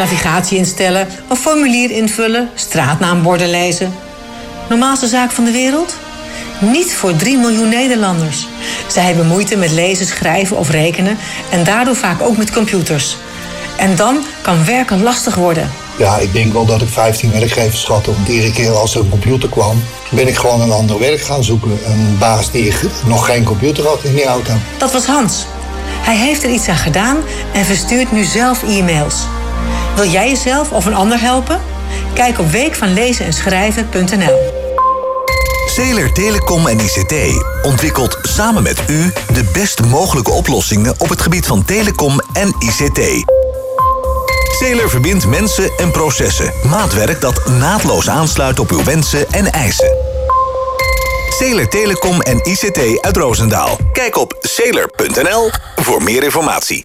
navigatie instellen, een formulier invullen, straatnaamborden lezen. Normaalste zaak van de wereld? Niet voor 3 miljoen Nederlanders. Zij hebben moeite met lezen, schrijven of rekenen en daardoor vaak ook met computers. En dan kan werken lastig worden. Ja, ik denk wel dat ik 15 werkgevers had. Want iedere keer als er een computer kwam, ben ik gewoon een ander werk gaan zoeken. Een baas die nog geen computer had in die auto. Dat was Hans. Hij heeft er iets aan gedaan en verstuurt nu zelf e-mails. Wil jij jezelf of een ander helpen? Kijk op weekvanlezenenschrijven.nl. Zeeler Telecom en ICT ontwikkelt samen met u de best mogelijke oplossingen op het gebied van telecom en ICT. Zeeler verbindt mensen en processen. Maatwerk dat naadloos aansluit op uw wensen en eisen. Zeeler Telecom en ICT uit Roosendaal. Kijk op zeeler.nl voor meer informatie.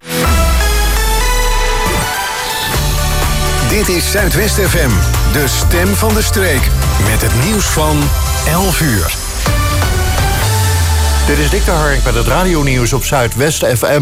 Dit is Zuidwest FM, de stem van de streek. Met het nieuws van 11 uur. Dit is Dick de Hark met het radionieuws op Zuidwest FM.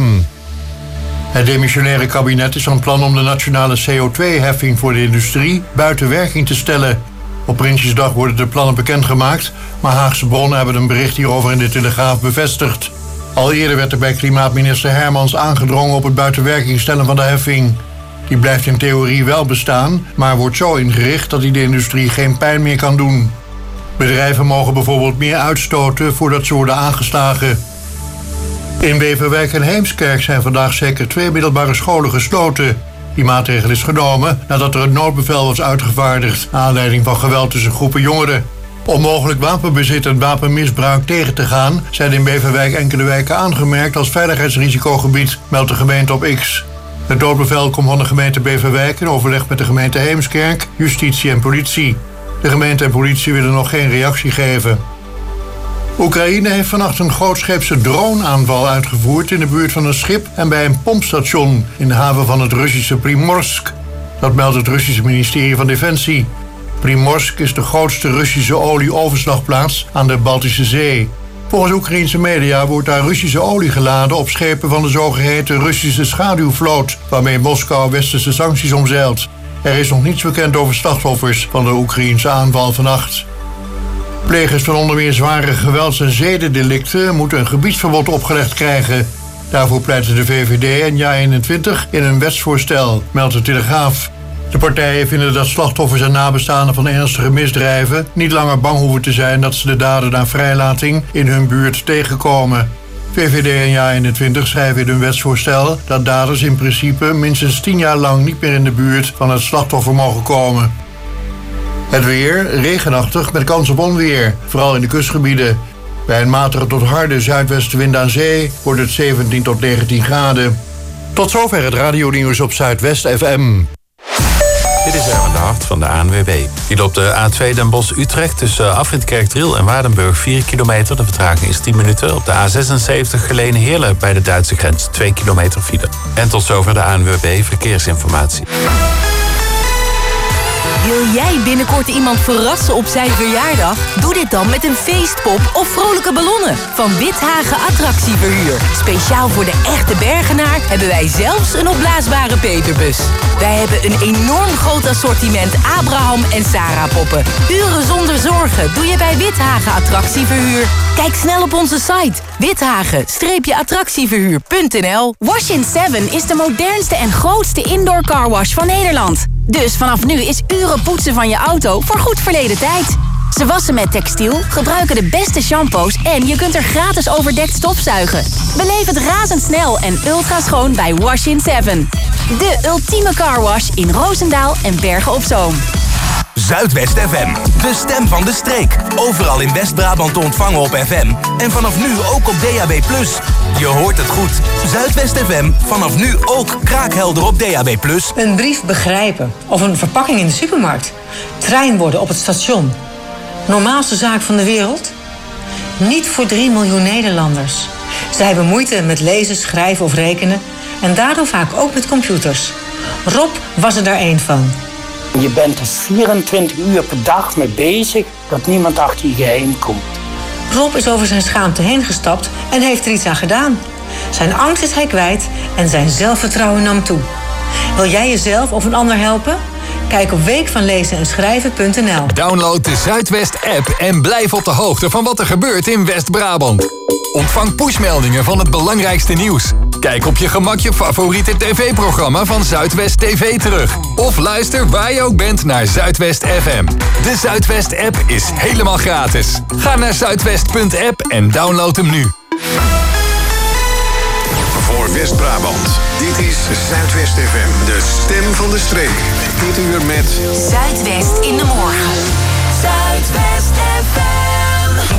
Het demissionaire kabinet is van plan om de nationale CO2-heffing voor de industrie buiten werking te stellen. Op Prinsjesdag worden de plannen bekendgemaakt, maar Haagse bronnen hebben een bericht hierover in de Telegraaf bevestigd. Al eerder werd er bij klimaatminister Hermans aangedrongen op het buitenwerking stellen van de heffing. Die blijft in theorie wel bestaan, maar wordt zo ingericht dat die de industrie geen pijn meer kan doen. Bedrijven mogen bijvoorbeeld meer uitstoten voordat ze worden aangeslagen. In Beverwijk en Heemskerk zijn vandaag zeker 2 middelbare scholen gesloten. Die maatregel is genomen nadat er een noodbevel was uitgevaardigd naar aanleiding van geweld tussen groepen jongeren. Om mogelijk wapenbezit en wapenmisbruik tegen te gaan zijn in Beverwijk enkele wijken aangemerkt als veiligheidsrisicogebied, meldt de gemeente op X. Het noodbevel komt van de gemeente Beverwijk in overleg met de gemeente Heemskerk, justitie en politie. De gemeente en politie willen nog geen reactie geven. Oekraïne heeft vannacht een grootscheepse droneaanval uitgevoerd in de buurt van een schip en bij een pompstation in de haven van het Russische Primorsk. Dat meldt het Russische ministerie van Defensie. Primorsk is de grootste Russische olieoverslagplaats aan de Baltische Zee. Volgens Oekraïense media wordt daar Russische olie geladen op schepen van de zogeheten Russische schaduwvloot, waarmee Moskou westerse sancties omzeilt. Er is nog niets bekend over slachtoffers van de Oekraïense aanval vannacht. Plegers van onder meer zware gewelds- en zedendelicten moeten een gebiedsverbod opgelegd krijgen. Daarvoor pleiten de VVD en JA21 in een wetsvoorstel, meldt de Telegraaf. De partijen vinden dat slachtoffers en nabestaanden van ernstige misdrijven niet langer bang hoeven te zijn dat ze de daden na vrijlating in hun buurt tegenkomen. VVD en JA21 schrijven in hun wetsvoorstel dat daders in principe minstens 10 jaar lang niet meer in de buurt van het slachtoffer mogen komen. Het weer, regenachtig met kans op onweer, vooral in de kustgebieden. Bij een matige tot harde zuidwestenwind aan zee wordt het 17 tot 19 graden. Tot zover het radionieuws op Zuidwest FM. Dit is Erwin de Hart van de ANWB. Die loopt de A2 Den Bosch-Utrecht tussen Afrit Kerkdriel en Waardenburg 4 kilometer. De vertraging is 10 minuten. Op de A76 Geleen-Heerlen bij de Duitse grens 2 kilometer file. En tot zover de ANWB Verkeersinformatie. Wil jij binnenkort iemand verrassen op zijn verjaardag? Doe dit dan met een feestpop of vrolijke ballonnen van Withagen Attractieverhuur. Speciaal voor de echte Bergenaar hebben wij zelfs een opblaasbare Peterbus. Wij hebben een enorm groot assortiment Abraham en Sarah poppen. Uren zonder zorgen doe je bij Withagen Attractieverhuur. Kijk snel op onze site withagen-attractieverhuur.nl. Wash in 7 is de modernste en grootste indoor carwash van Nederland. Dus vanaf nu is uren poetsen van je auto voor goed verleden tijd. Ze wassen met textiel, gebruiken de beste shampoos en je kunt er gratis overdekt stofzuigen. Beleef het razendsnel en ultra schoon bij Wash in 7. De ultieme carwash in Roosendaal en Bergen op Zoom. Zuidwest FM, de stem van de streek. Overal in West-Brabant te ontvangen op FM. En vanaf nu ook op DAB+. Je hoort het goed. Zuidwest FM, vanaf nu ook kraakhelder op DAB+. Een brief begrijpen of een verpakking in de supermarkt. Treinborden op het station. Normaalste zaak van de wereld? Niet voor 3 miljoen Nederlanders. Zij hebben moeite met lezen, schrijven of rekenen. En daardoor vaak ook met computers. Rob was er daar één van. Je bent er 24 uur per dag mee bezig dat niemand achter je geheim komt. Rob is over zijn schaamte heen gestapt en heeft er iets aan gedaan. Zijn angst is hij kwijt en zijn zelfvertrouwen nam toe. Wil jij jezelf of een ander helpen? Kijk op weekvanlezenenschrijven.nl. Download de Zuidwest-app en blijf op de hoogte van wat er gebeurt in West-Brabant. Ontvang pushmeldingen van het belangrijkste nieuws. Kijk op je gemak je favoriete tv-programma van Zuidwest TV terug. Of luister waar je ook bent naar Zuidwest FM. De Zuidwest-app is helemaal gratis. Ga naar zuidwest.app en download hem nu. Voor West-Brabant, dit is Zuidwest FM, de stem van de streek. Dit uur met Zuidwest in de morgen. Zuidwest FM.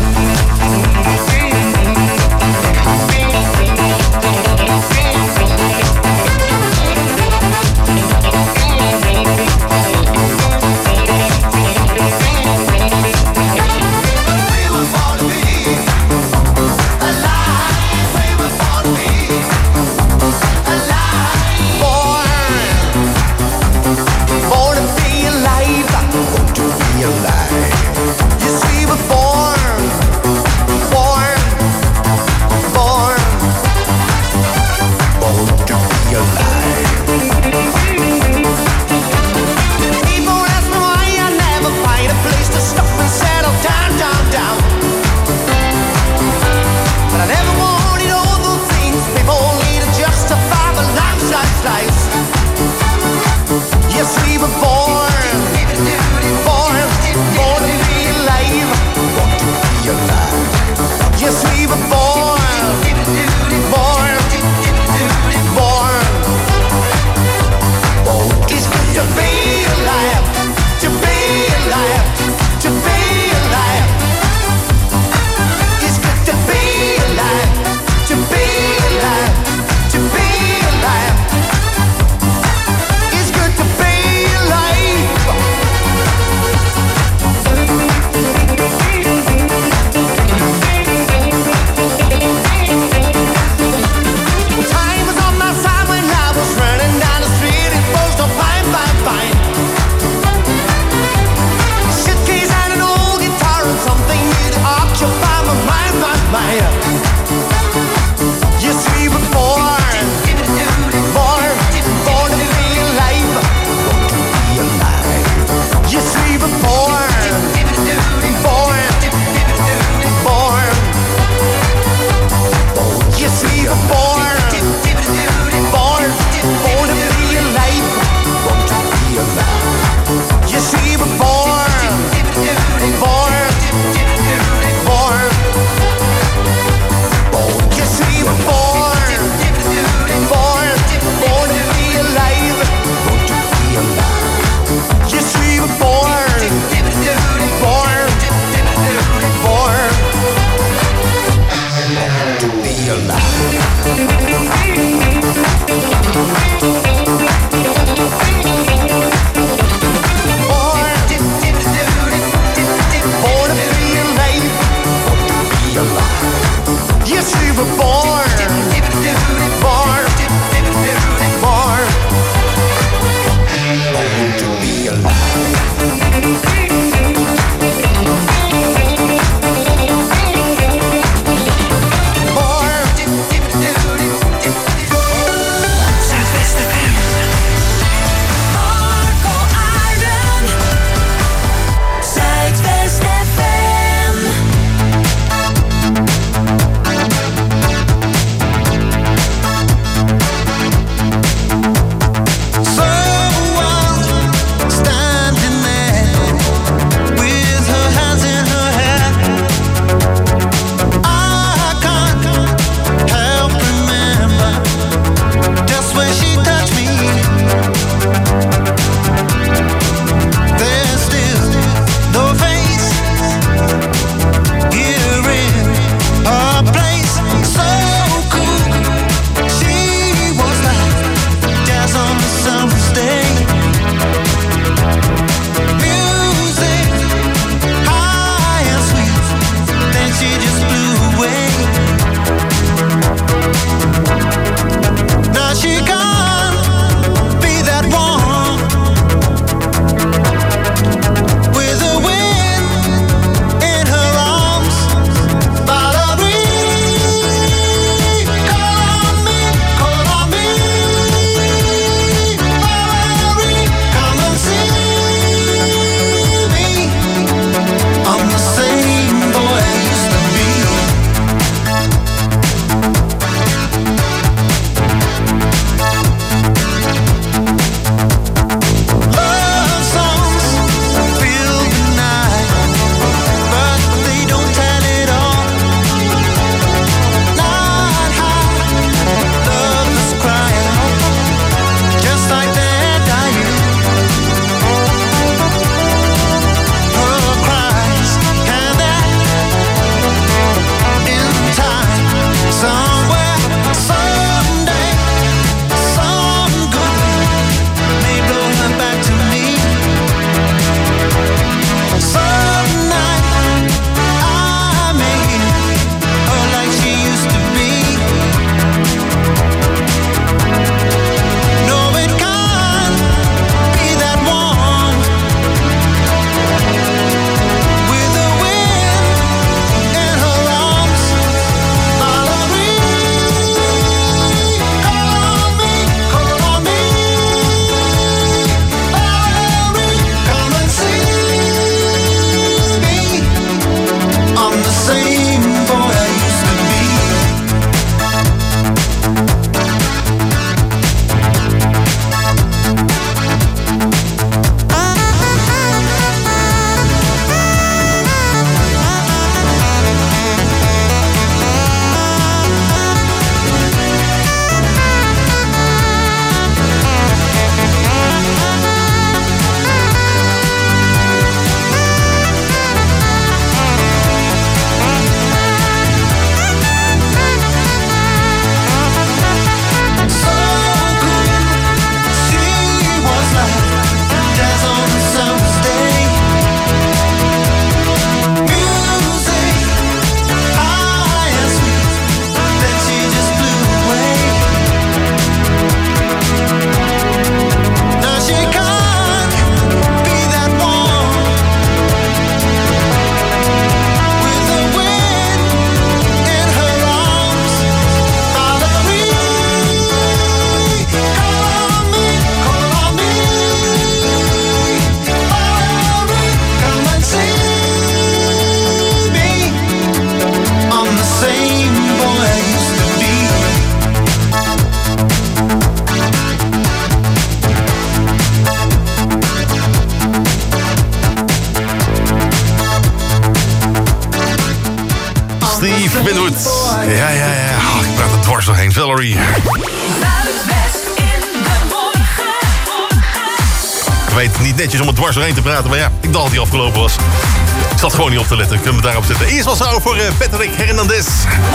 Winwood. Ja. Oh, ik praat er dwars doorheen. Valerie. Zuidwest in de morgen. Ik weet niet netjes om het dwars doorheen te praten, maar ja, ik dacht dat die afgelopen was. Ik zat gewoon niet op te letten. Kunnen we daarop zetten. Eerst was zo voor Patrick Hernandez.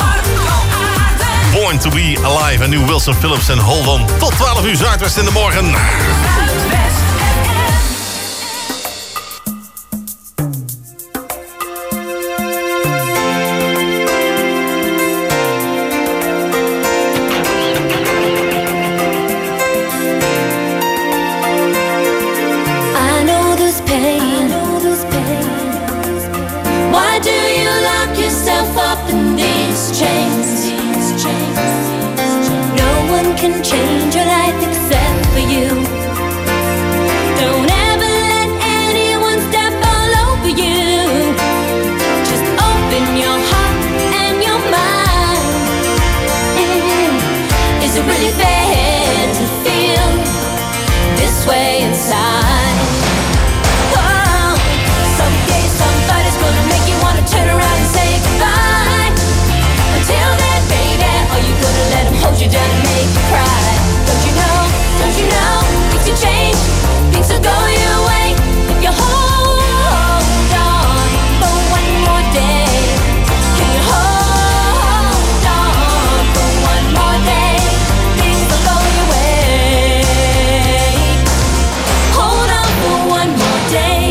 Born to be Alive. En nu Wilson Phillips en Hold On. Tot 12 uur Zuidwest in de morgen. Can change your life except for you. Don't ever let anyone step all over you. Just open your heart and your mind. Is it really fair to feel this way inside? Oh, someday somebody's gonna make you wanna turn around and say goodbye. Until then, baby, are you gonna let him hold you down and make you cry? Don't you know, things will change, things will go your way if you hold on for one more day. Can you hold on for one more day? Things will go your way. Hold on for one more day.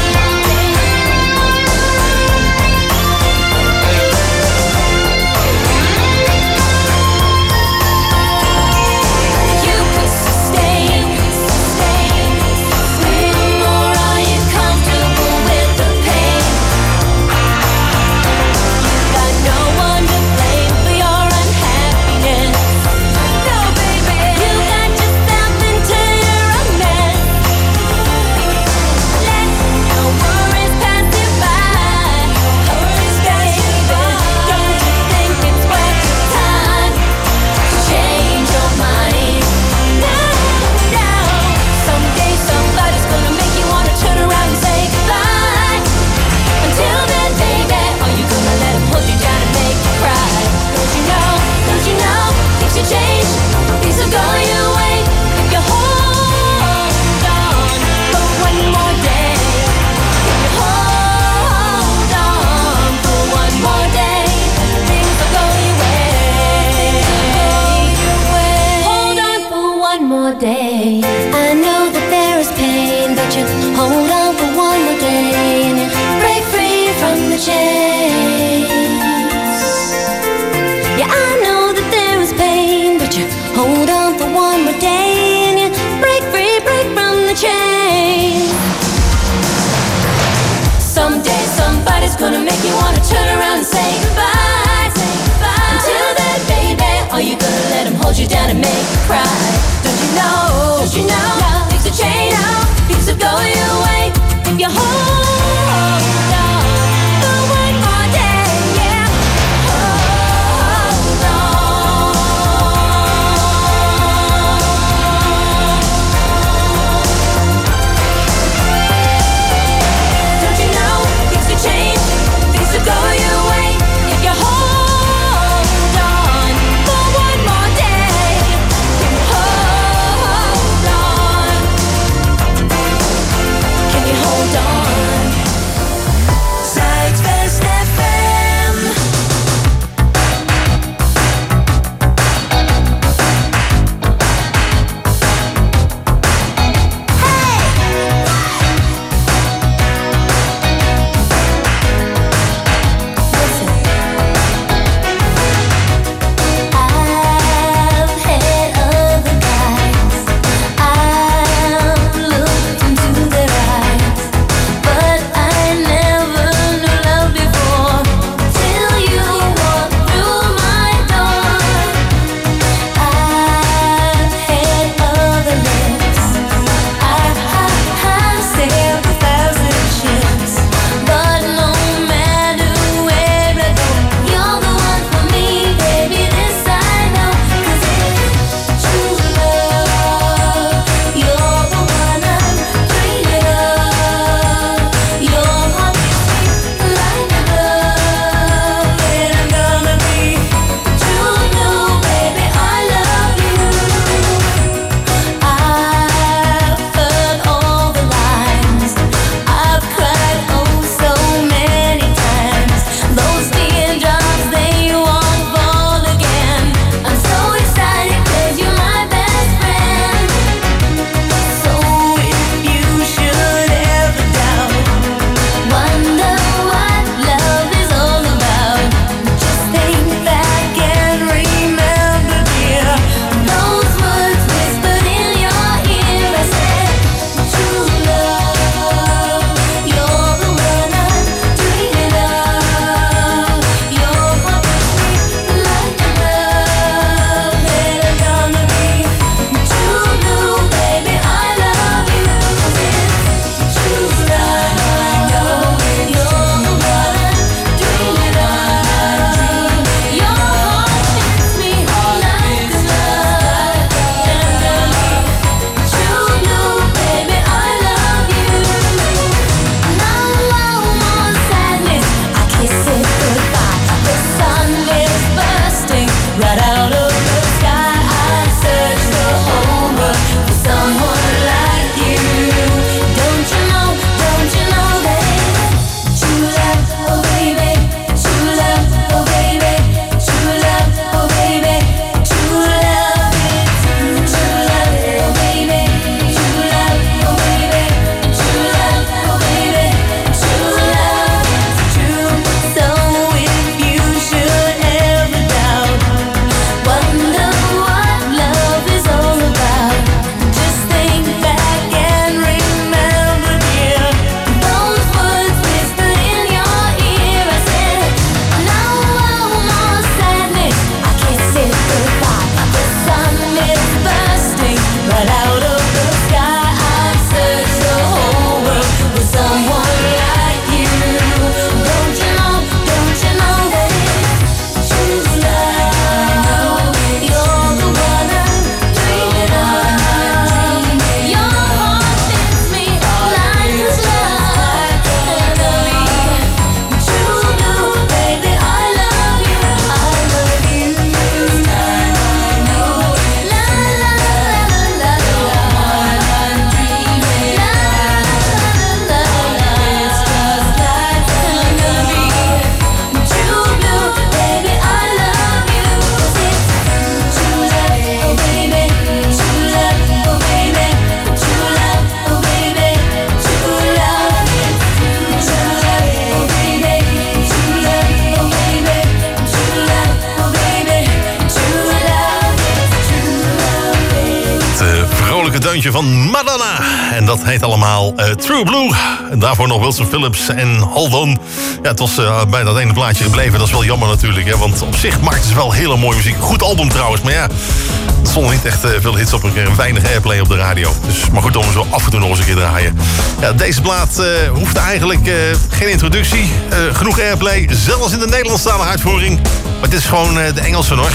Day. I know that there is pain, but you hold on for one more day and you break free from the chains. Yeah, I know that there is pain, but you hold on for one more day and you break from the chains. Someday somebody's gonna make you wanna turn around and say goodbye. Until then, baby, are you gonna let him hold you down and make you cry? Don't you know, things will change, things will go your way if you hold on for one more day, yeah. Hold on. Don't you know, things will change, things will go your way if you hold on for one more day. Hold Lekker deuntje van Madonna. En dat heet allemaal True Blue. En daarvoor nog Wilson Phillips en Hold On. Ja, het was bij dat ene plaatje gebleven. Dat is wel jammer natuurlijk. Hè, want op zich maakt ze wel hele mooie muziek. Goed album trouwens. Maar ja, er stonden niet echt veel hits op. Een weinig airplay op de radio. Dus, maar goed, om zo af en toe nog eens een keer draaien. Ja, deze plaat hoeft eigenlijk geen introductie. Genoeg airplay. Zelfs in de Nederlandstalige uitvoering. Maar dit is gewoon de Engelse hoor.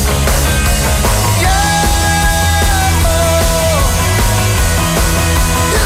Yeah.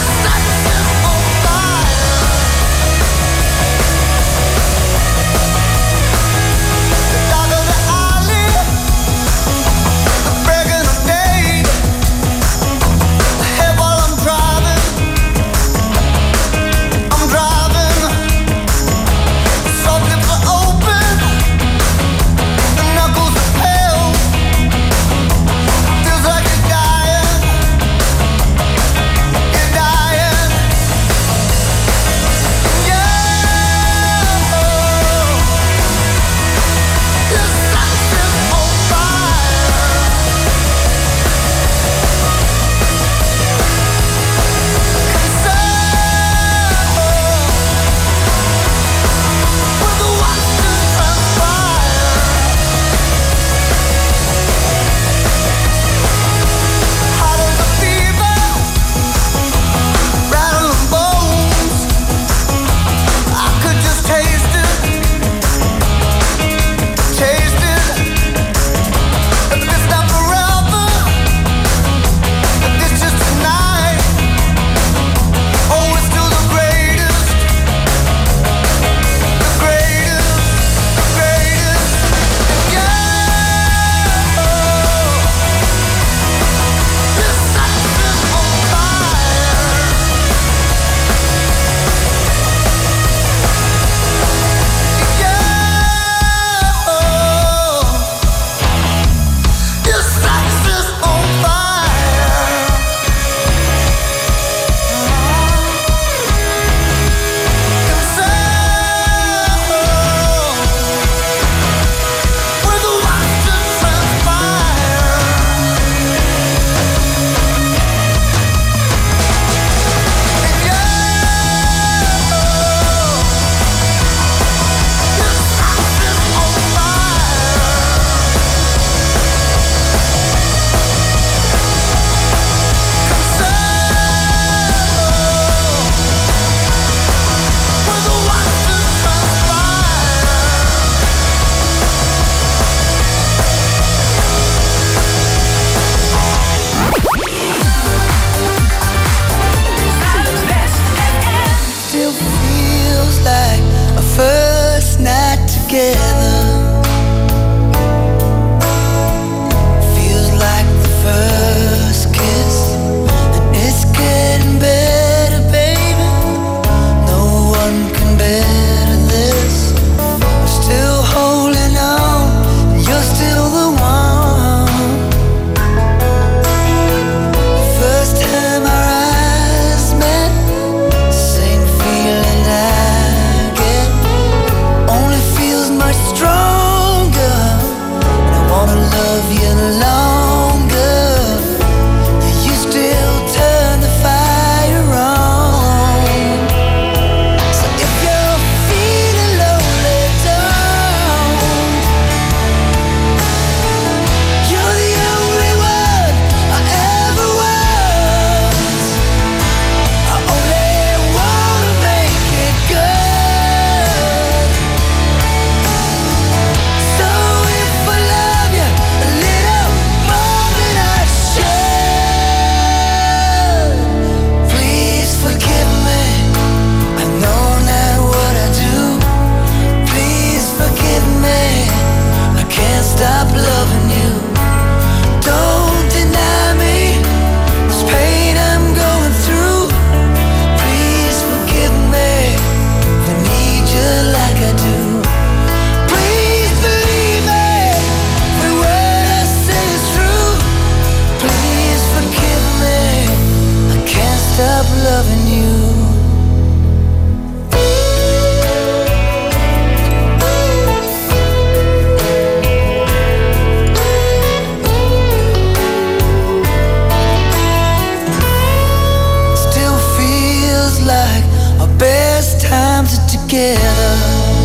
together.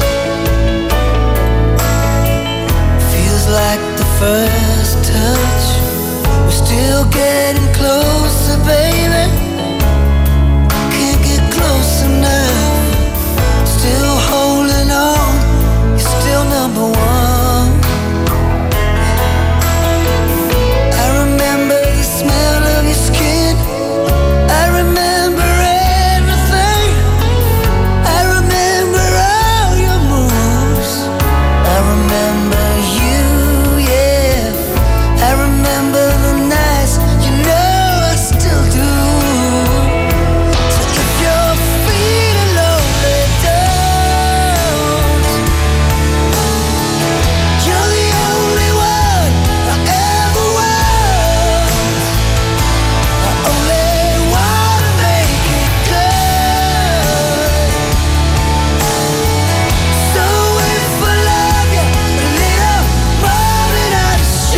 Feels like the first touch. We're still getting closer, baby. Can't get close enough. Still holding on. You're still number one. I remember the smell of your skin. I remember everything. I remember all your moves. I remember you, yeah. I remember the nights, you know I still do. So if you're feeling lonely, don't. You're the only one I ever want. I only wanna make it good. So if I love you a little more than I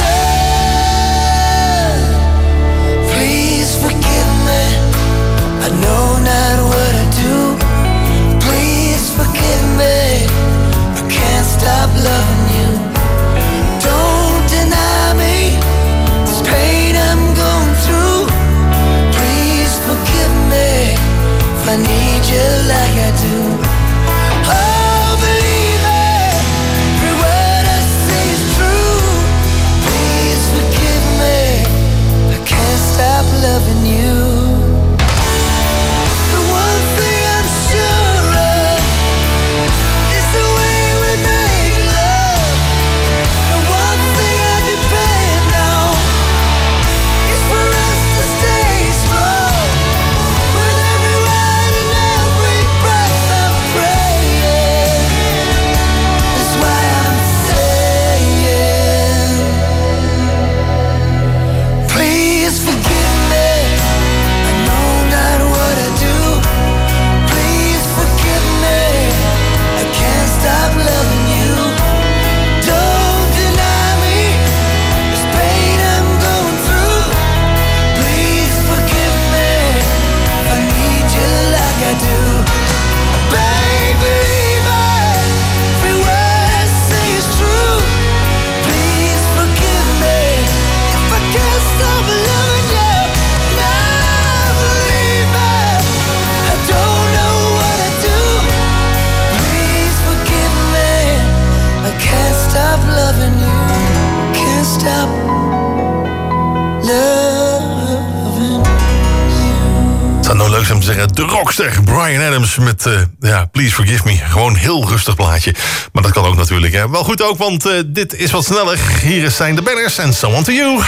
should, please forgive me. I know not what I do. Please forgive me. I can't stop loving you. Don't deny me this pain I'm going through. Please forgive me if I need you like I do. Oh, believe me, every word I say is true. Please forgive me, I can't stop loving you. The one thing I'm sure of is the way we make love. The one thing I depend on is for us to stay strong. With every ride and every breath I'm praying. That's why I'm saying, please forgive me. I know not what I do. Please forgive me. I can't stop loving you. Don't deny me this pain I'm going through. Please forgive me if I need you like I do. Baby, every word I say is true. Please forgive me if I can't stop loving you. Now believe me, I don't know what I do. Please forgive me, I can't stop loving you. Can't stop loving. Het zou nou leuk zijn om te zeggen, de rockster Bryan Adams met Please Forgive Me. Gewoon een heel rustig plaatje. Maar dat kan ook natuurlijk. Hè. Wel goed ook, want dit is wat sneller. Hier zijn de Banners en Someone to You.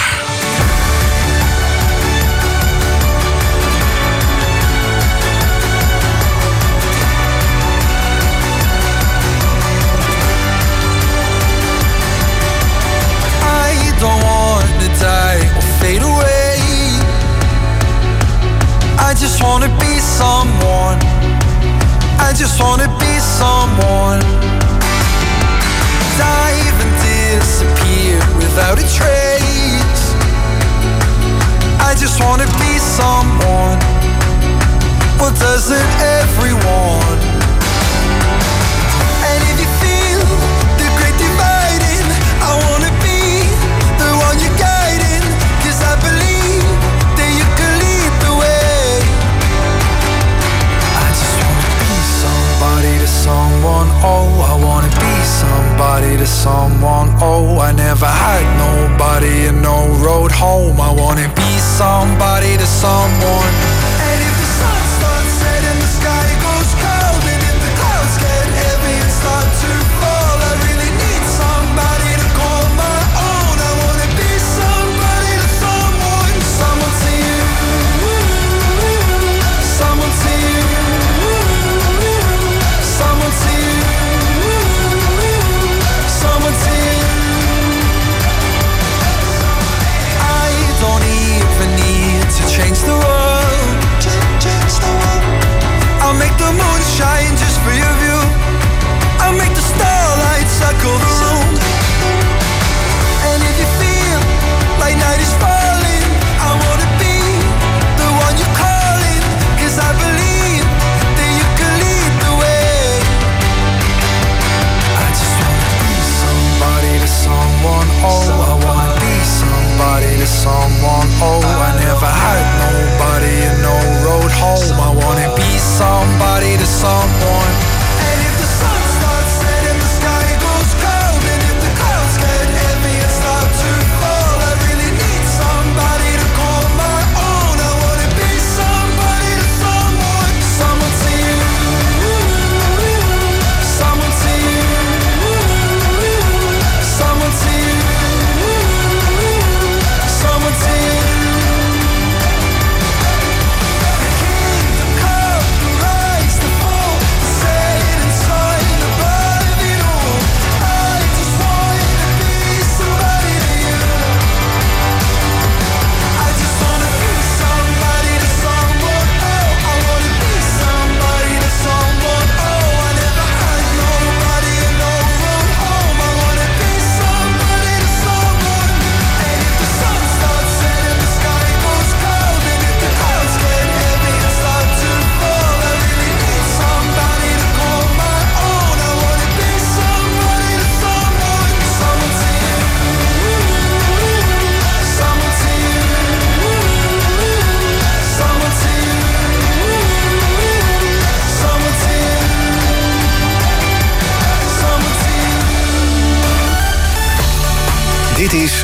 I don't want to die or fade away. I just want to be someone. I just want to be someone. Dive and disappear without a trace. I just want to be someone. Well, doesn't everyone? And if you feel the great dividing, I want to be the one you're guiding. 'Cause I believe that you can lead the way. I just want to be somebody to someone. Oh, I want to be somebody to someone. Oh, I never had nobody and no road home. I want to be somebody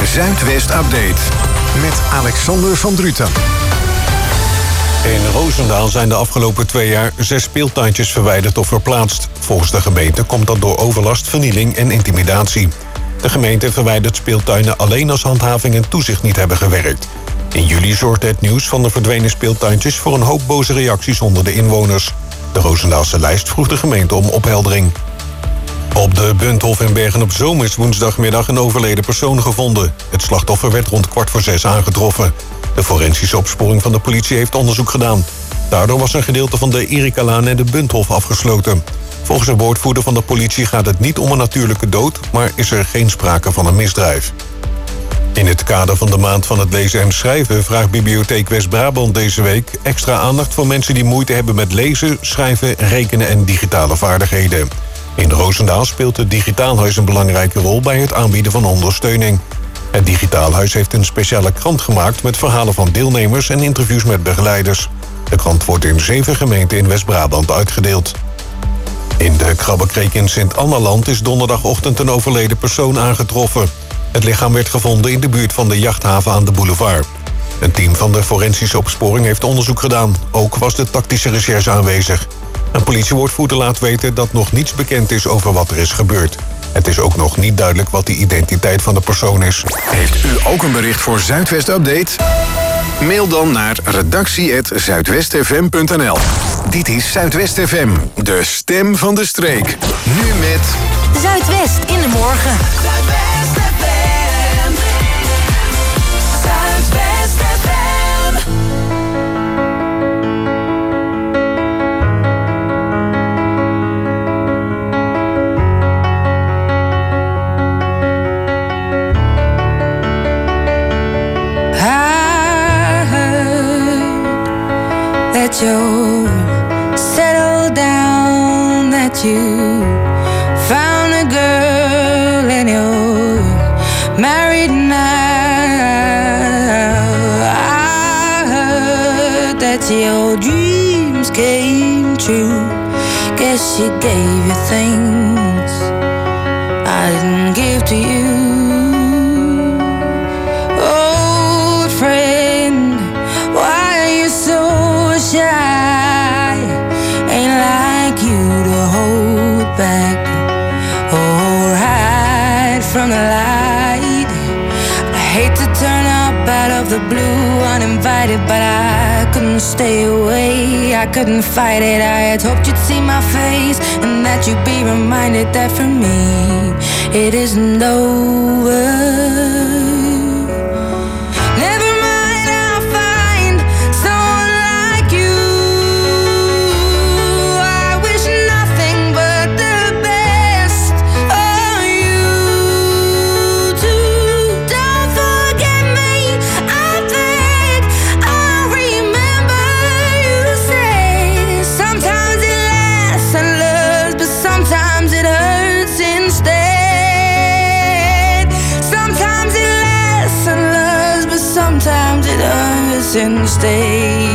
Zuidwest Update met Alexander van Druten. In Roosendaal zijn de afgelopen 2 jaar 6 speeltuintjes verwijderd of verplaatst. Volgens de gemeente komt dat door overlast, vernieling en intimidatie. De gemeente verwijdert speeltuinen alleen als handhaving en toezicht niet hebben gewerkt. In juli zorgde het nieuws van de verdwenen speeltuintjes voor een hoop boze reacties onder de inwoners. De Roosendaalse lijst vroeg de gemeente om opheldering. Op de Bunthof in Bergen-op-Zoom is woensdagmiddag een overleden persoon gevonden. Het slachtoffer werd rond 5:15 aangetroffen. De forensische opsporing van de politie heeft onderzoek gedaan. Daardoor was een gedeelte van de Erikalaan en de Bunthof afgesloten. Volgens een woordvoerder van de politie gaat het niet om een natuurlijke dood, maar is er geen sprake van een misdrijf. In het kader van de maand van het lezen en schrijven vraagt Bibliotheek West-Brabant deze week extra aandacht voor mensen die moeite hebben met lezen, schrijven, rekenen en digitale vaardigheden. In Roosendaal speelt het Digitaalhuis een belangrijke rol bij het aanbieden van ondersteuning. Het Digitaalhuis heeft een speciale krant gemaakt met verhalen van deelnemers en interviews met begeleiders. De krant wordt in 7 gemeenten in West-Brabant uitgedeeld. In de Krabbekreek in Sint-Annaland is donderdagochtend een overleden persoon aangetroffen. Het lichaam werd gevonden in de buurt van de jachthaven aan de boulevard. Een team van de forensische opsporing heeft onderzoek gedaan. Ook was de tactische recherche aanwezig. Een politiewoordvoerder laat weten dat nog niets bekend is over wat er is gebeurd. Het is ook nog niet duidelijk wat de identiteit van de persoon is. Heeft u ook een bericht voor Zuidwest Update? Mail dan naar redactie@zuidwestfm.nl. Dit is Zuidwest FM, de stem van de streek. Nu met Zuidwest in de morgen. Zuidwest FM. Zuidwest FM. That you settled down, that you found a girl and you're married now. I heard that your dreams came true. Guess she gave you things I didn't give to you. Old friend, why are you so shy? Ain't like you to hold back or hide from the light. I hate to turn up out of the blue uninvited, but I couldn't stay away, I couldn't fight it. I had hoped you'd see my face and that you'd be reminded that for me it isn't over. And stay.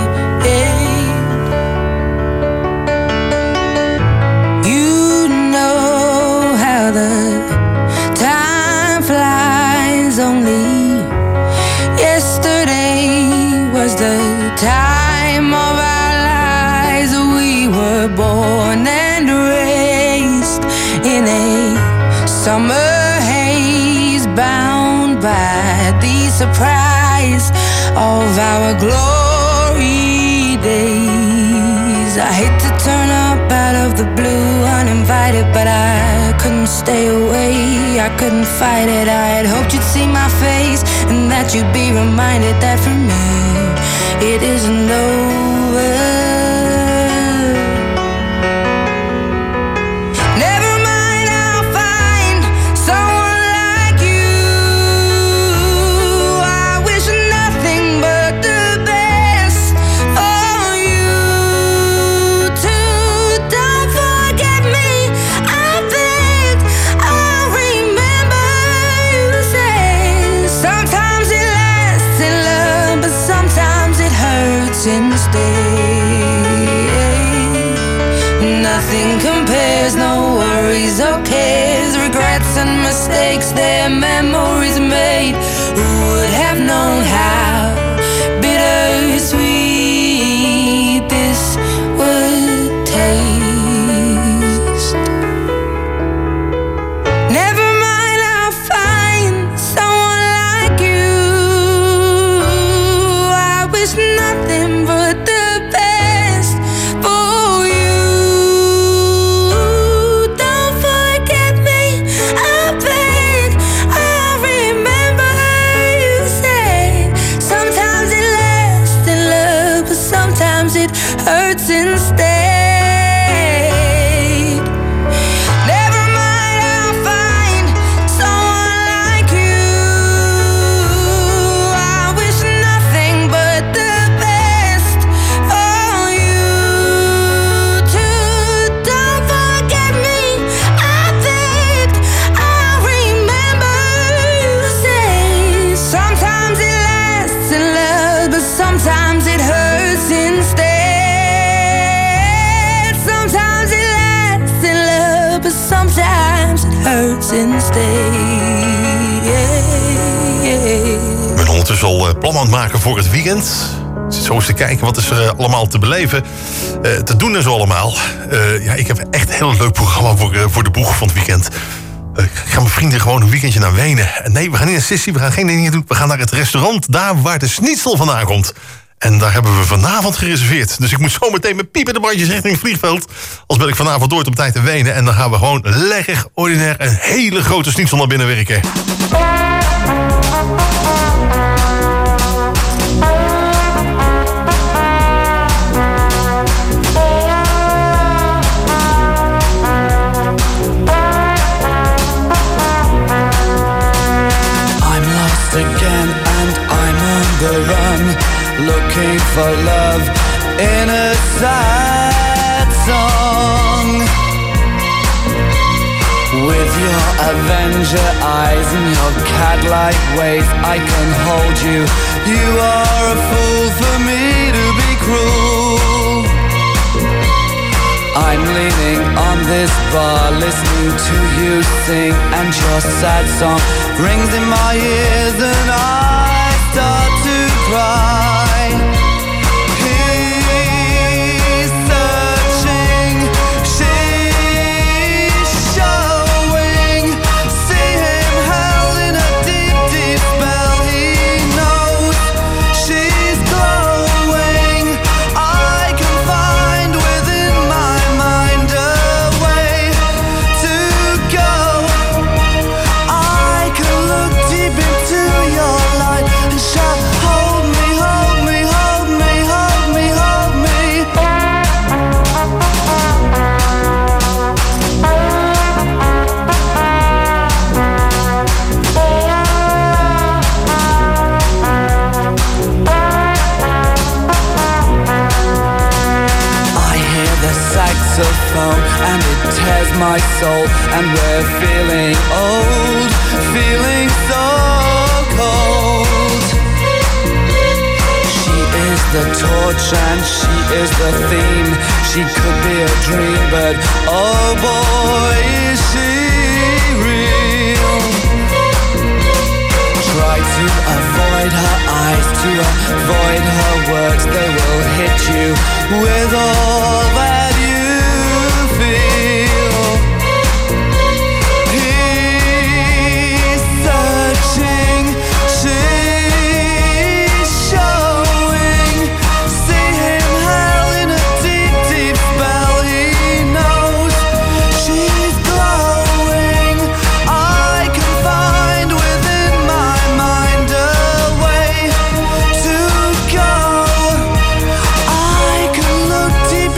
You know how the time flies. Only yesterday was the time of our lives. We were born and raised in a summer haze, bound by the surprise of our glory days. I hate to turn up out of the blue uninvited, but I couldn't stay away, I couldn't fight it. I had hoped you'd see my face and that you'd be reminded that for me it isn't over. Nothing compares, no worries or cares, regrets and mistakes, their memories made. Who would have known how bittersweet this would taste? Never mind, I'll find someone like you. I wish nothing but the best for you. Don't forget me, I beg. I remember you said sometimes it lasts in love, but sometimes it hurts instead. Never mind, I'll find someone like you. I wish nothing but the best for you too. Don't forget me, I beg. I remember you say sometimes it lasts in love, but sometimes it hurts instead. Sometimes it lasts in love, but sometimes it hurts instead. Ik ben ondertussen al plan aan het maken voor het weekend. Ik zit zo eens te kijken wat is er allemaal te beleven, te doen en zo allemaal. Ja, ik heb echt een heel leuk programma voor de boeg van het weekend. Ik ga mijn vrienden gewoon een weekendje naar Wenen. Nee, we gaan niet naar Sissi, we gaan geen dingen doen. We gaan naar het restaurant, daar waar de schnitzel vandaan komt. En daar hebben we vanavond gereserveerd. Dus ik moet zo meteen met piepende bandjes richting het vliegveld. Als ben ik vanavond door op tijd in Wenen. En dan gaan we gewoon lekker, ordinair, een hele grote schnitzel naar binnen werken. I'm lost again and I'm on the run, looking for love in a sad song. With your Avenger eyes and your cat-like ways, I can hold you. You are a fool for me to be cruel. I'm leaning on this bar, listening to you sing, and your sad song rings in my ears, and I start to cry. He's searching, she's showing. See him held in a deep, deep spell. He knows she's glowing. I can find within my mind a way to go. I can look deep into your light and shout, hold me, hold me, hold me, hold me, hold me. I hear the saxophone and it tears my soul, and we're feeling old, feeling so cold. She is the torch and she is the theme. She could be a dream, but oh boy, is she real. Try to avoid her eyes, to avoid her words. They will hit you with all that you feel. He's searching, she's showing. See him held in a deep, deep spell. He knows she's glowing. I can find within my mind a way to go. I can look deep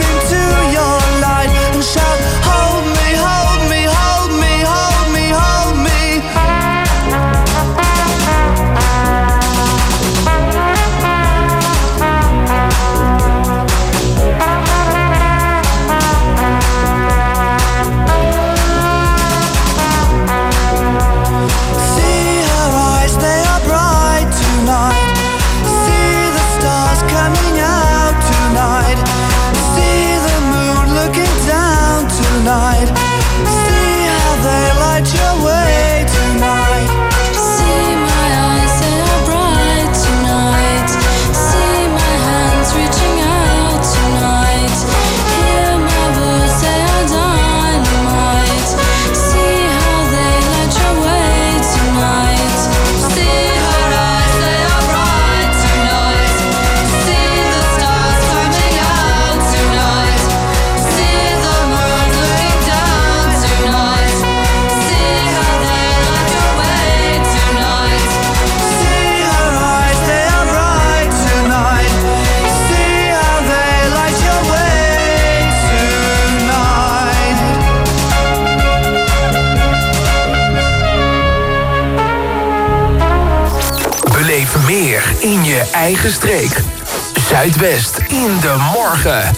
meer in je eigen streek. Zuidwest in de morgen.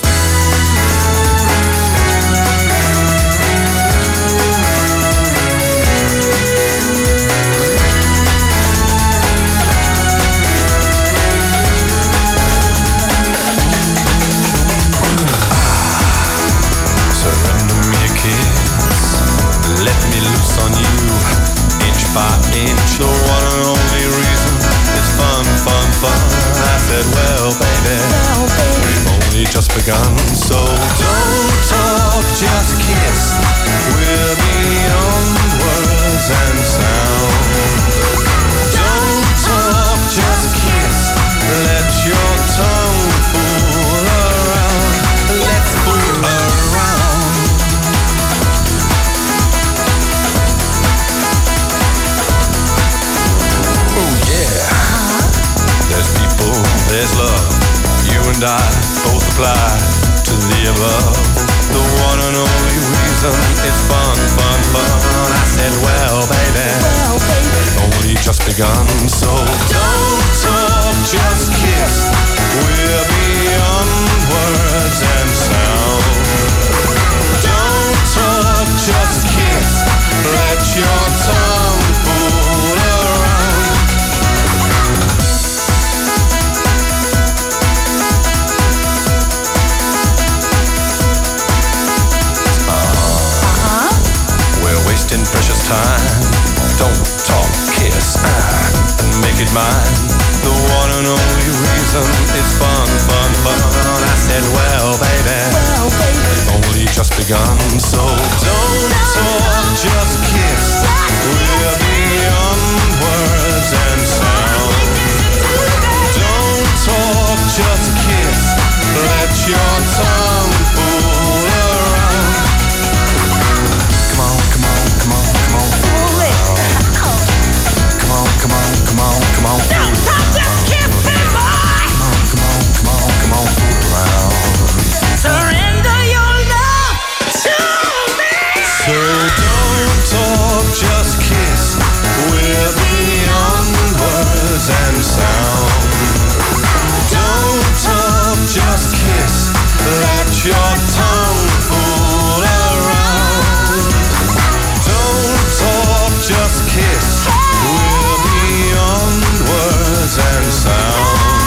Let me loose on you, inch by inch, the one and only reason it's fun, fun, fun. I said, well, baby, we've only just begun, so don't talk, just kiss. We're beyond words and sound. Don't talk, just kiss. Let your tongue fool around. Let's fool around. There's love, you and I both apply to the above. The one and only reason it's fun, fun, fun. I said, well, baby, we've only just begun. So don't talk, just kiss. We're beyond words and sound. Don't talk, just kiss. Let your tongue fool around. Wasting precious time. Don't talk, kiss, and make it mine. The one and only reason it's fun, fun, fun. I said, well, baby, we've only just begun. So don't talk, just kiss. We're beyond words and sound. Don't talk, just kiss. Let your tongue fool around. Come on, come on, come on, come on, fool around. Come on, come on, come on, come on, fool around. Don't just kiss me, boy. Come on, come on, come on, fool around. Surrender your love to me. So don't talk, just kiss. We're beyond words and sound. Don't talk, just kiss. Let your tongue fool around. Don't talk, just kiss. We're beyond words and sound.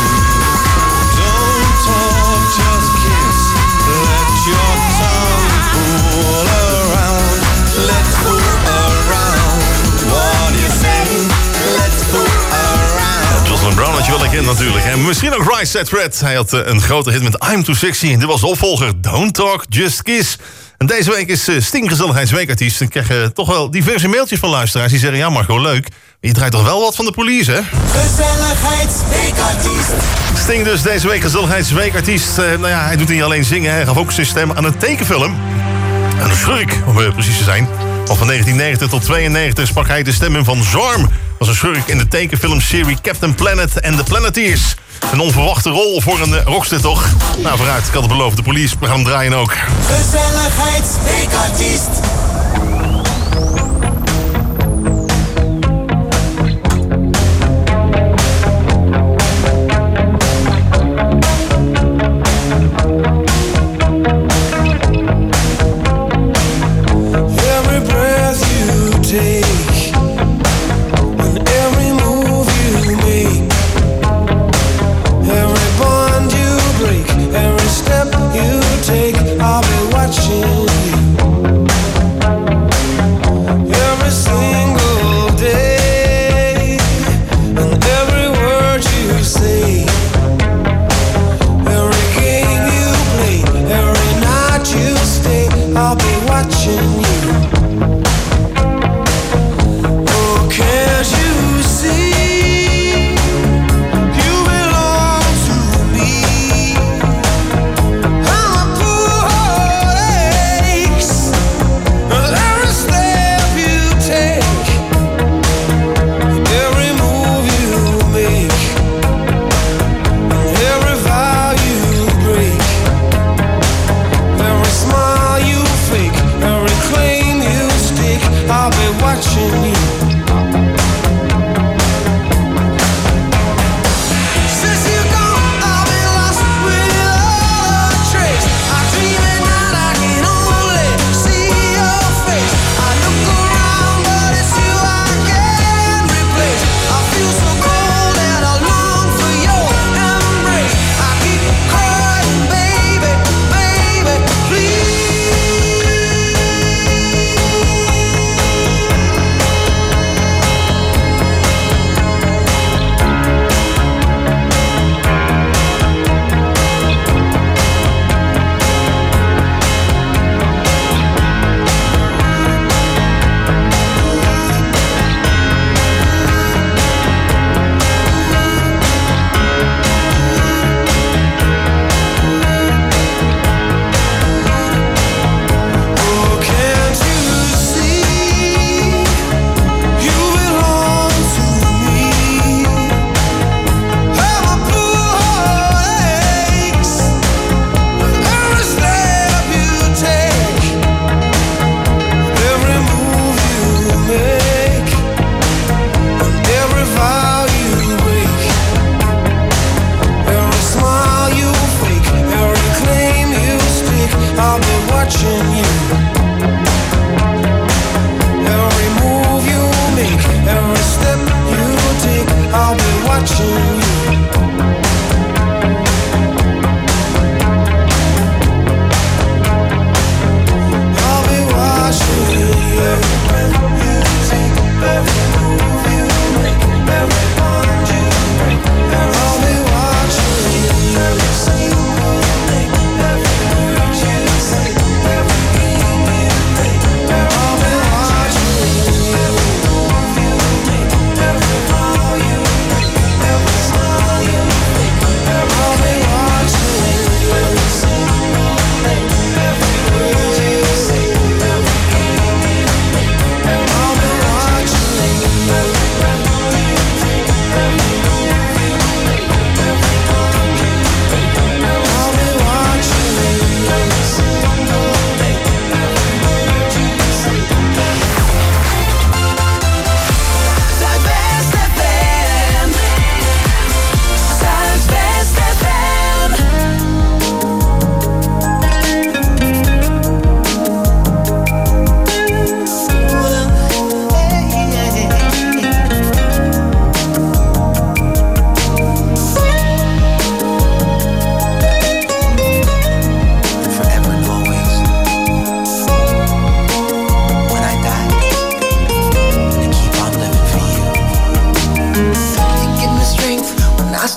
Don't talk, just kiss. Let your tongue fool around. Let's fool around. What do you say? Let's fool around. Jocelyn Brown had je wel herkend natuurlijk. En misschien ook Rise Set Red. Hij had een grote hit met I'm Too Sexy. Dit was de opvolger Don't Talk, Just Kiss. En deze week is Sting gezelligheidsweekartiest. En ik krijg toch wel diverse mailtjes van luisteraars die zeggen... ja, Marco, leuk. Maar je draait toch wel wat van de Police, hè? Gezelligheidsweekartiest. Sting dus deze week gezelligheidsweekartiest. Nou ja, hij doet niet alleen zingen. Hij gaf ook zijn stem aan een tekenfilm. En een schurk, om precies te zijn. Want van 1990 tot 92 sprak hij de stem in van Zorm. Was een schurk in de tekenfilmserie Captain Planet and the Planeteers. Een onverwachte rol voor een rockster toch? Nou, vooruit, ik had het beloofd. De Police, we gaan hem draaien ook. Gezelligheidsweekartiest. Every breath you take and every move you make, every bond you break, every step you take, I'll be watching you.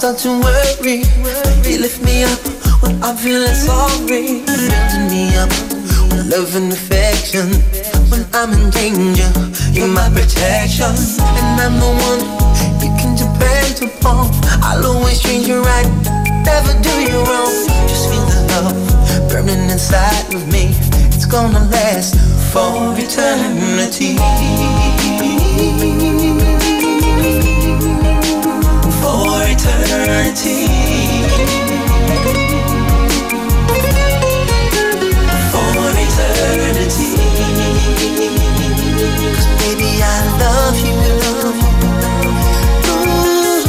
start to worry. You lift me up when I'm feeling sorry. Building me up with love and affection. When I'm in danger, you're my protection. And I'm the one you can depend upon. I'll always treat you right, never do you wrong. Just feel the love burning inside of me. It's gonna last for eternity. For eternity. For eternity. 'Cause baby I love you. Ooh.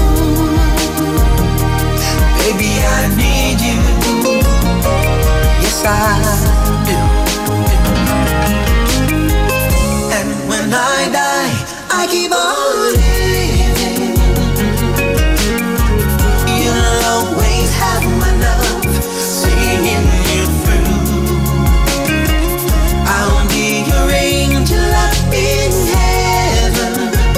Baby I need you. Yes I do. And when I die I keep on living. You'll always have my love, singing you through. I'll be your angel up in heaven.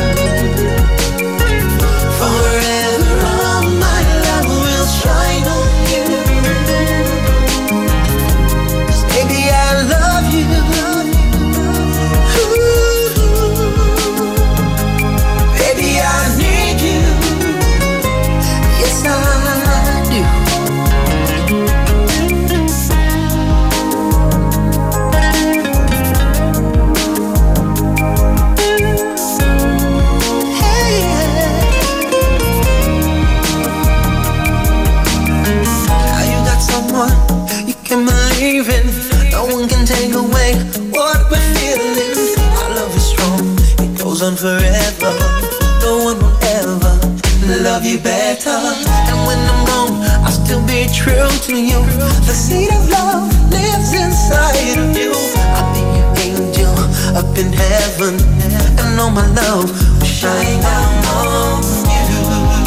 Forever all my love will shine on you. 'Cause baby I love you. Baby I need you. Yes I do. Now you got someone you can believe in. No one can take away what we're feeling. Our love is strong, it goes on forever. No one will ever love you better. And when I'm gone, I'll still be true to you. The seed of love lives inside of you. I'll be your angel up in heaven. And all my love will shine down on you.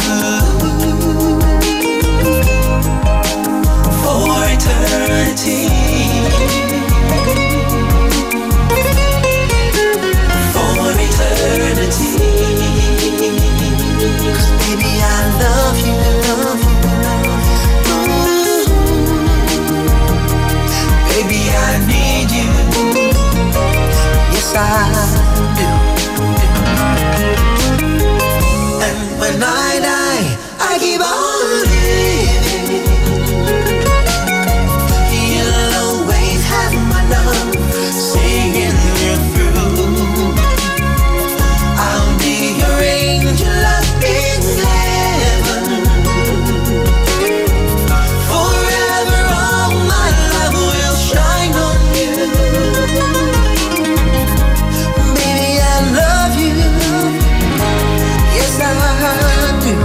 For eternity. For eternity. 'Cause baby I love you, love you. Ooh. Baby I need you. Yes I do. And when I die I keep on living. You'll always have my love, singing you through. I'll be your angel up in heaven. Forever all my love will shine on you. Baby I love you. Yes I do.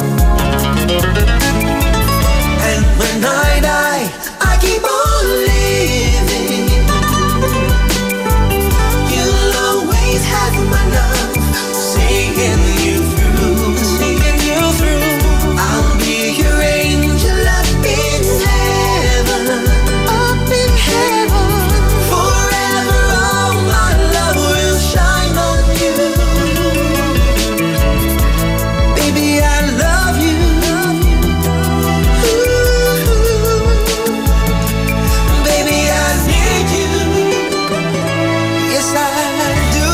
And when I die I keep on living. You'll always have my love, singing you through, singing you through. I'll be your angel up in heaven, up in heaven. Forever all my love will shine on you. Baby I love you. Ooh. Baby I need you. Yes I do.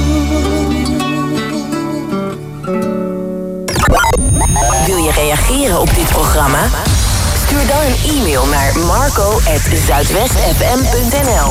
Wil je reageren op dit programma? Stuur dan een e-mail naar marco@zuidwestfm.nl.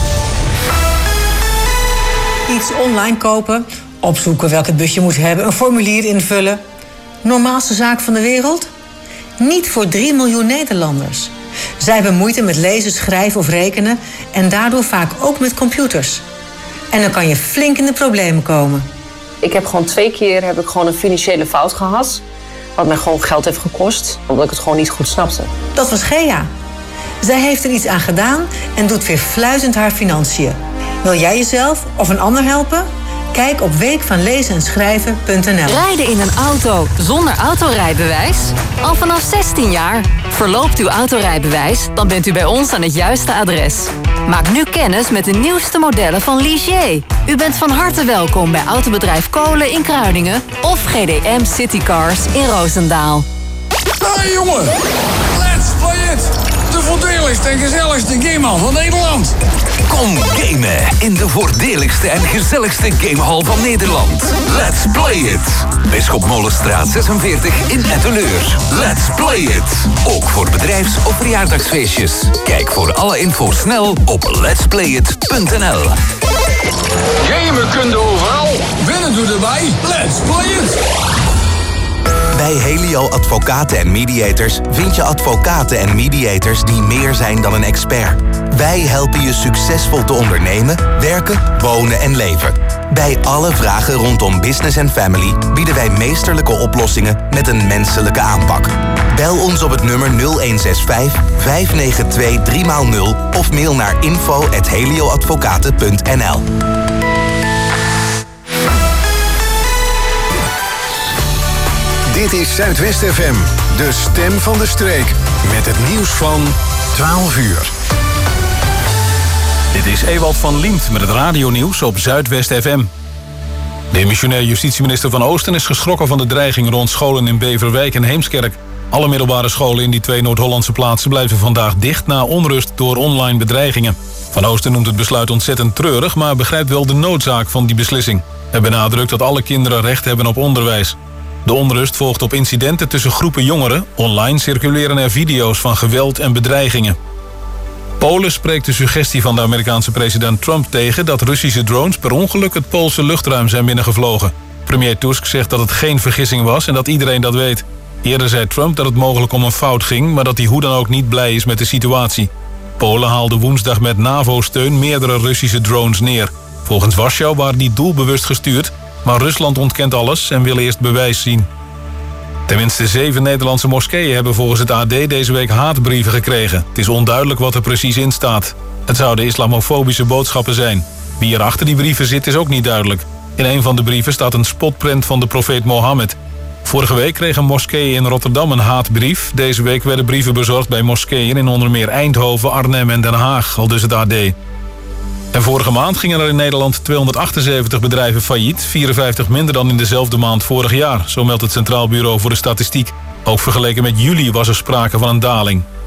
Iets online kopen, opzoeken welk het busje moet hebben, een formulier invullen. Normaalste zaak van de wereld? Niet voor 3 miljoen Nederlanders. Zij hebben moeite met lezen, schrijven of rekenen en daardoor vaak ook met computers. En dan kan je flink in de problemen komen. Ik heb gewoon 2 keer een financiële fout gehad. Wat mij gewoon geld heeft gekost, omdat ik het gewoon niet goed snapte. Dat was Gea. Zij heeft er iets aan gedaan en doet weer fluitend haar financiën. Wil jij jezelf of een ander helpen? Kijk op weekvanlezenenschrijven.nl. Rijden in een auto zonder autorijbewijs? Al vanaf 16 jaar. Verloopt uw autorijbewijs, dan bent u bij ons aan het juiste adres. Maak nu kennis met de nieuwste modellen van Ligier. U bent van harte welkom bij Autobedrijf Kolen in Kruiningen of GDM Citycars in Roosendaal. Hey jongen, let's play it! De voordeligste en gezelligste gamehal van Nederland. Kom gamen in de voordeligste en gezelligste gamehal van Nederland. Let's play it! Bisschopmolenstraat 46 in Etteleur. Let's play it! Ook voor bedrijfs- of verjaardagsfeestjes. Kijk voor alle info snel op letsplayit.nl. Gamen kun je overal, winnen doe erbij. Let's play it! Bij Helio Advocaten en Mediators vind je advocaten en mediators die meer zijn dan een expert. Wij helpen je succesvol te ondernemen, werken, wonen en leven. Bij alle vragen rondom business en family bieden wij meesterlijke oplossingen met een menselijke aanpak. Bel ons op het nummer 0165 592 3x0 of mail naar info@helioadvocaten.nl. Dit is Zuidwest FM, de stem van de streek. Met het nieuws van 12 uur. Dit is Ewald van Liemt met het radionieuws op Zuidwest FM. Demissionair justitieminister Van Oosten is geschrokken van de dreiging rond scholen in Beverwijk en Heemskerk. Alle middelbare scholen in die 2 Noord-Hollandse plaatsen blijven vandaag dicht na onrust door online bedreigingen. Van Oosten noemt het besluit ontzettend treurig, maar begrijpt wel de noodzaak van die beslissing. Hij benadrukt dat alle kinderen recht hebben op onderwijs. De onrust volgt op incidenten tussen groepen jongeren. Online circuleren er video's van geweld en bedreigingen. Polen spreekt de suggestie van de Amerikaanse president Trump tegen dat Russische drones per ongeluk het Poolse luchtruim zijn binnengevlogen. Premier Tusk zegt dat het geen vergissing was en dat iedereen dat weet. Eerder zei Trump dat het mogelijk om een fout ging, maar dat hij hoe dan ook niet blij is met de situatie. Polen haalde woensdag met NAVO-steun meerdere Russische drones neer. Volgens Warschau waren die doelbewust gestuurd, maar Rusland ontkent alles en wil eerst bewijs zien. Tenminste 7 Nederlandse moskeeën hebben volgens het AD deze week haatbrieven gekregen. Het is onduidelijk wat er precies in staat. Het zouden islamofobische boodschappen zijn. Wie er achter die brieven zit is ook niet duidelijk. In een van de brieven staat een spotprint van de profeet Mohammed. Vorige week kregen moskeeën in Rotterdam een haatbrief. Deze week werden brieven bezorgd bij moskeeën in onder meer Eindhoven, Arnhem en Den Haag, aldus het AD. En vorige maand gingen er in Nederland 278 bedrijven failliet, 54 minder dan in dezelfde maand vorig jaar, zo meldt het Centraal Bureau voor de Statistiek. Ook vergeleken met juli was er sprake van een daling.